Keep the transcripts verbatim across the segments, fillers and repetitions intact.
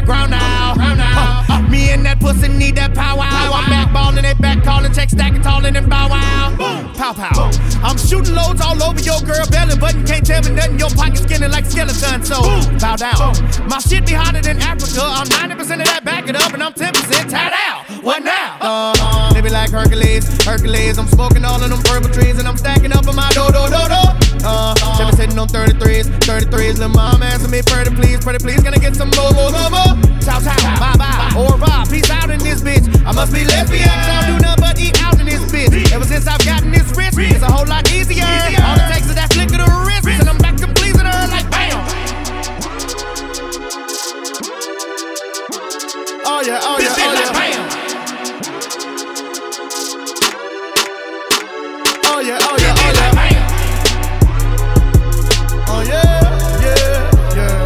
ground now. Uh, me and that pussy need that power. I'm backballing it, back calling, check stacking, talling and bow wow. Pow pow. I'm shooting loads all over your girl belly, but you can't tell me nothing. Your pocket skinny like skeleton, so bow down. My shit be hotter than Africa. I'm ninety percent of that, back it up, and I'm ten percent tied out. What now? Uh, they be like Hercules, Hercules. I'm smoking all of them purple trees, and I'm stacking up on my do do do do. Uh, Chevy sitting on thirty-threes, thirty-threes. Little mom asking me, pretty please, pretty please, gonna get some more, more, more, more. Ciao, ciao, bye bye, au revoir, peace out in this bitch. I must be lesbian, I don't do nothing but eat out in this bitch. Ever since I've gotten this rich, it's a whole lot easier. All it takes is that flick of the wrist, and I'm back to pleasing her like bam. Oh yeah, oh yeah, oh yeah. Bam. Oh yeah, oh yeah, oh yeah. Oh yeah, yeah, yeah.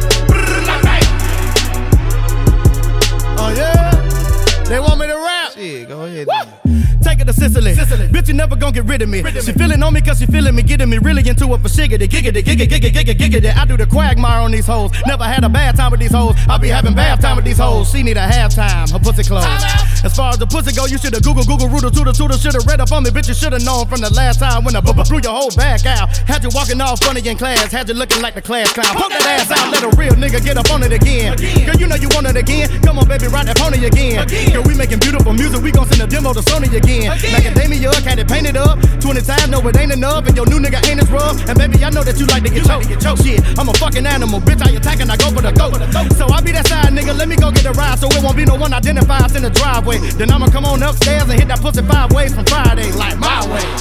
Oh yeah. They want me to rap. Shit, go ahead. Take it to Sicily. Sicily. Bitch, you never gon' get rid of me. Rid of she me. Feeling on me cause she feeling me, getting me really into it for shiggity, giggity, giggity, giggity, giggity, giggity. I do the quagmire on these hoes. Never had a bad time with these hoes. I'll be having bath time with these hoes. She need a halftime, her pussy closed. As far as the pussy go, you shoulda Google, Google, Rooter, Tooter, Tooter. Shoulda read up on me, bitch, you shoulda known from the last time when I b- b- blew your whole back out. Had you walking all funny in class, had you looking like the class clown. Poke that ass out, let a real nigga get up on it again. Girl, you know you want it again. Come on, baby, ride that pony again. Girl, we making beautiful music, we gon' send a demo to Sony again. Macadamia, had it painted up twenty times, no it ain't enough. And your new nigga ain't as rough. And baby, I know that you like to get choked. Shit, I'm a fucking animal, bitch, I attacking, I go for the goat. So I be that side nigga, let me go get a ride. So it won't be no one identified in the driveway. Then I'ma come on upstairs and hit that pussy five ways from Friday, like my way.